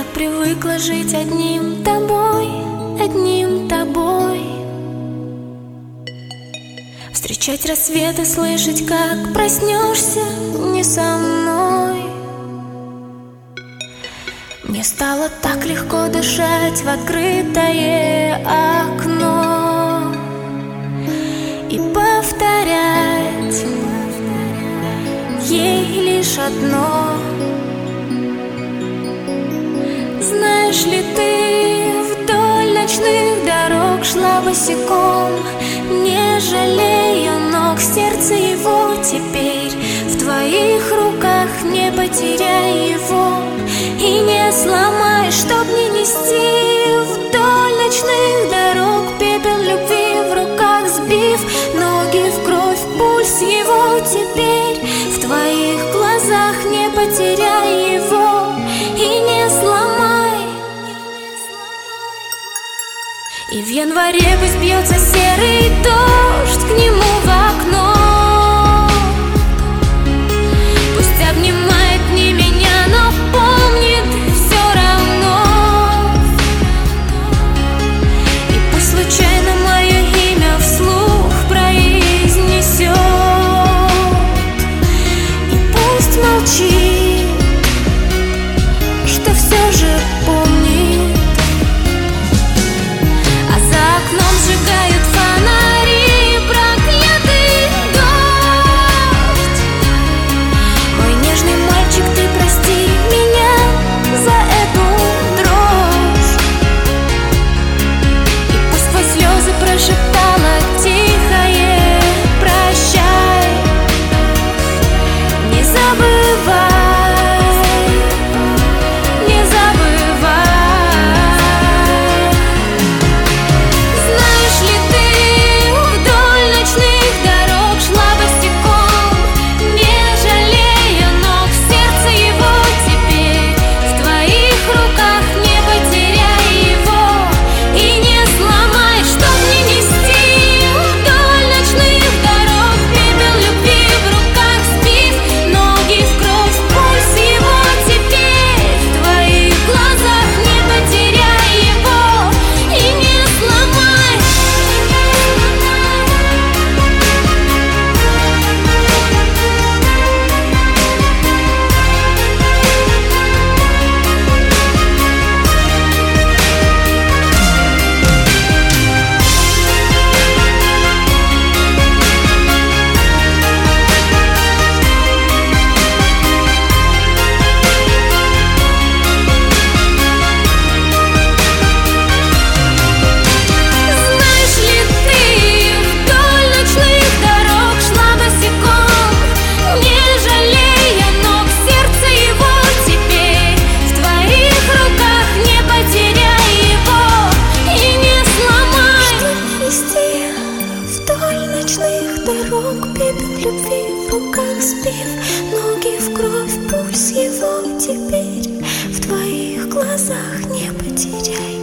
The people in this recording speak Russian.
так привыкла жить одним тобой, одним тобой. Встречать рассветы, слышать, как проснешься не со мной. Мне стало так легко дышать в открытое окно и повторять ей лишь одно. Знаешь ли, ты вдоль ночных дорог шла босиком, не жалея ног, сердце его теперь в твоих руках. Не потеряй его и не сломай, чтоб не нести вдоль ночных дорог пепел любви в руках, сбив ноги в кровь, пульс его теперь в твоих глазах. Не потеряй его и не сломай. И в январе пусть бьется серый дождь к нему в окно, пусть обнимает не меня, но помнит все равно. И пусть случайно мое имя вслух произнесет, и пусть молчит, что все же помнит. Сжигают фонари, проклятый дождь. Мой нежный мальчик, ты прости меня за эту дрожь. И пусть сквозь слезы прошептала тихое прощай. Не забывай, не забывай. Дорог, пепел любви в руках, сбив ноги в кровь, пульс его теперь в твоих глазах. Не потеряй.